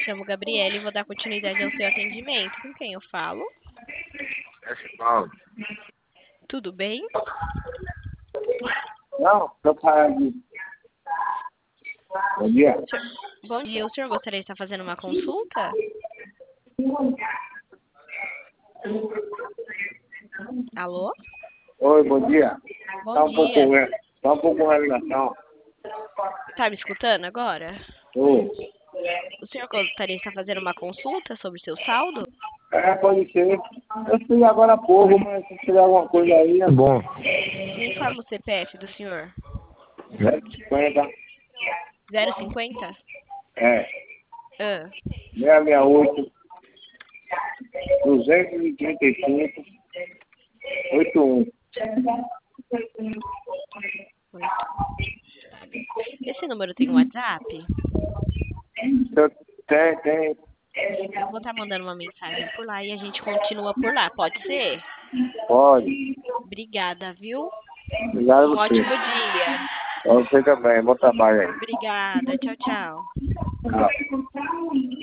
chamo Gabriela e vou dar continuidade ao seu atendimento. Com quem eu falo? É Paulo. Tudo bem? Não, tô parado. Bom dia. Bom dia, o senhor gostaria de estar fazendo uma consulta? Alô? Oi, bom dia. Bom Tá um pouco dia. ruim. Tá um pouco com relação. Tá me escutando agora? Oi. O senhor gostaria de estar fazendo uma consulta sobre o seu saldo? Pode ser. Eu fui agora há pouco, mas se tiver alguma coisa aí, é bom. Me informa o CPF do senhor. 50. 050? É. Ah, 668. 235. 81. esse número tem um WhatsApp? Tem. Eu vou estar mandando uma mensagem por lá e a gente continua por lá, pode ser? Pode. Obrigada, viu? Obrigado a Um você. ótimo dia. Pra você também. Bom trabalho aí. Obrigada. Tchau, tchau. Tchau.